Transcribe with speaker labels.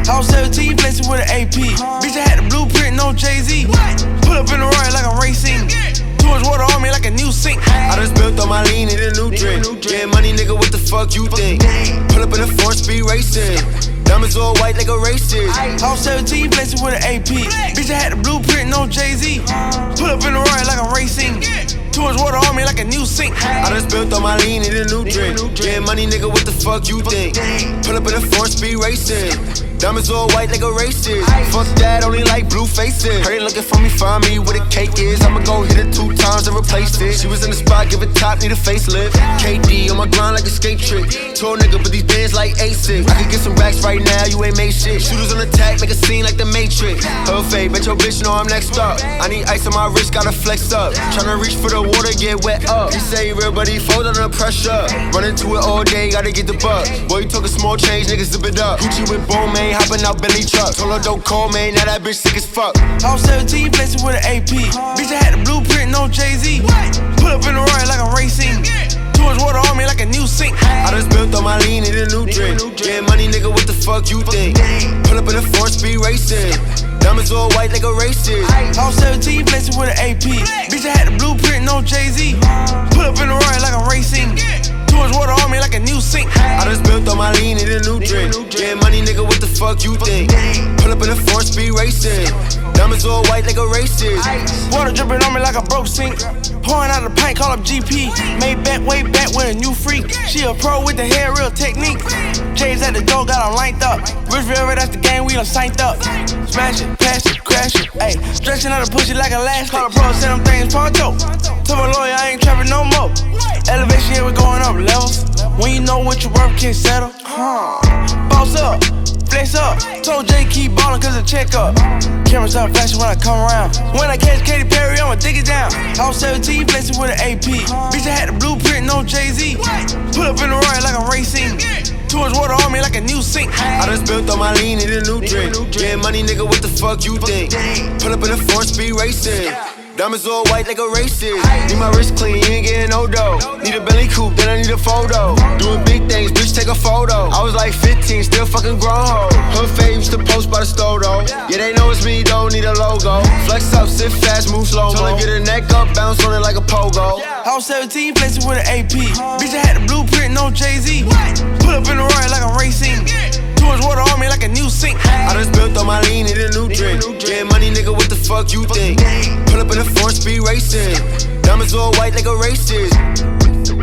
Speaker 1: I was 17, flexing with an AP. Bitch, I had the blueprint, no Jay-Z. Pull up in the Roy like I'm racing. Too much water on me like a new sink.
Speaker 2: I just built on my lean, need a new drink. Getting money, nigga, what the fuck you think? Pull up in a 4-speed racing. Diamonds all white like a racist.
Speaker 1: I was 17, flexing with an AP. Bitch, I had the blueprint, no Jay-Z. Pull up in the Roy like I'm racing. Too much water on me like a new sink.
Speaker 2: I just built on my lean, need a new drink. Getting money, nigga, what the fuck you think? Pull up in a 4-speed racing. Diamonds all white like a racist. Fuck that, only like blue faces. Heard they looking for me, find me where the cake is. I'ma go hit it 2 times and replace it. She was in the spot, give it top, need a facelift. KD on my grind like a skate trick. Told nigga, but these bands like A6. I could get some racks right now, you ain't made shit. Shooters on attack, make a scene like the Matrix. Her fade, bet your bitch know I'm next up. I need ice on my wrist, gotta flex up. Tryna reach for the water, get wet up. He say he real, but he fold under pressure. Run into it all day, gotta get the buck. Boy, you talking small change, niggas zip it up. Gucci with Bowman, hopping out Bentley truck. Told her don't call me, now that bitch sick as fuck.
Speaker 1: I was 17, flexing with an AP. Bitch, I had the blueprint, no Jay-Z. Pull up in the Roy like I'm racing. Too much water on me like a new sink.
Speaker 2: I just built on my lean, need a new drink. Getting money, nigga, what the fuck you think? Pull up in a 4-speed racing. Diamonds all white like a racist.
Speaker 1: I was 17, flexing with an AP. Bitch, I had the blueprint, no Jay-Z. Pull up in the Roy like I'm racing. Too much water on me like a new sink.
Speaker 2: I just built on my lean, need a new drink. Getting money, nigga, what the fuck you think? Pull up in a 4-speed racing. Diamonds all white like a racist.
Speaker 1: Water dripping on me like a broke sink. Pouring out the pint, call up GP. Made back, way back with a new freak. She a pro with the hair, real technique. J's at the door, got them lined up. Rich River, that's the game, we done signed up. Smash it, pass it, crash it, ayy. Stretching out the pussy like elastic. Call the pro, say them things pronto. Tell my lawyer I ain't trapping no more. Elevation, yeah, we going up levels. When you know what your worth can't settle. Boss up, flex up. Told Jay keep ballin' cause the check up. Cameras up flashing when I come around. When I catch Katy Perry, I'ma dig it down. I was 17, flexing with an AP. Bitch, I had the blueprint, no Jay-Z. Pull up in the Roy like I'm racing. Too much water on me like a new sink.
Speaker 2: I just built on my lean, need a new drink. Getting money, nigga, what the fuck you think? Pull up in a 4-speed racing. Diamonds all white like a racist. Need my wrist clean, you ain't getting no dough. Need a Bentley coupe, then I need a photo. Doing big things, bitch, take a photo. I was like 15, still fucking grown ho. Her fave used to post by the stove though. Yeah, they know it's me, don't need a logo. Flex up, sit fast, move slow-mo. Tell her get her neck up, bounce on it like a pogo.
Speaker 1: I was 17, flexing with an AP. Bitch, I had the blueprint, no Jay-Z. Pull up in the Roy like I'm racing. Too much water on me like a new sink.
Speaker 2: I just built on my lean, need a new drink. Getting money, nigga, what the fuck you think? Pull up in a 4-speed racing. Diamonds all white like a racist.